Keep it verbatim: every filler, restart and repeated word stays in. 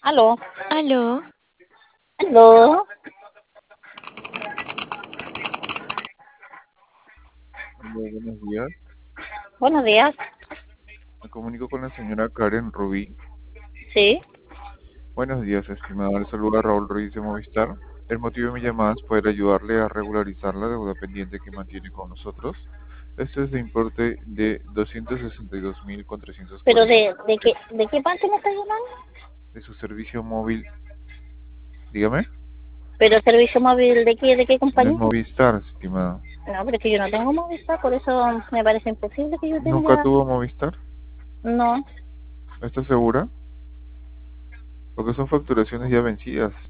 Aló, Aló, aló. Hola, buenos días. Buenos días. Me comunico con la señora Karen Rubí. Sí. Buenos días, estimada. Le saluda Raúl Ruiz de Movistar. El motivo de mi llamada es poder ayudarle a regularizar la deuda pendiente que mantiene con nosotros. Esto es de importe de doscientos sesenta y dos mil trescientos Pero cuarenta y de, cinco de qué, pesos ¿de qué parte me está llamando? de su servicio móvil. Dígame. Pero el servicio móvil de qué, de qué De compañía? Movistar, estimada. No, pero es que yo no tengo Movistar, por eso me parece imposible que yo ¿Nunca tenga. tuvo Movistar? No. ¿Está segura? Porque son facturaciones ya vencidas.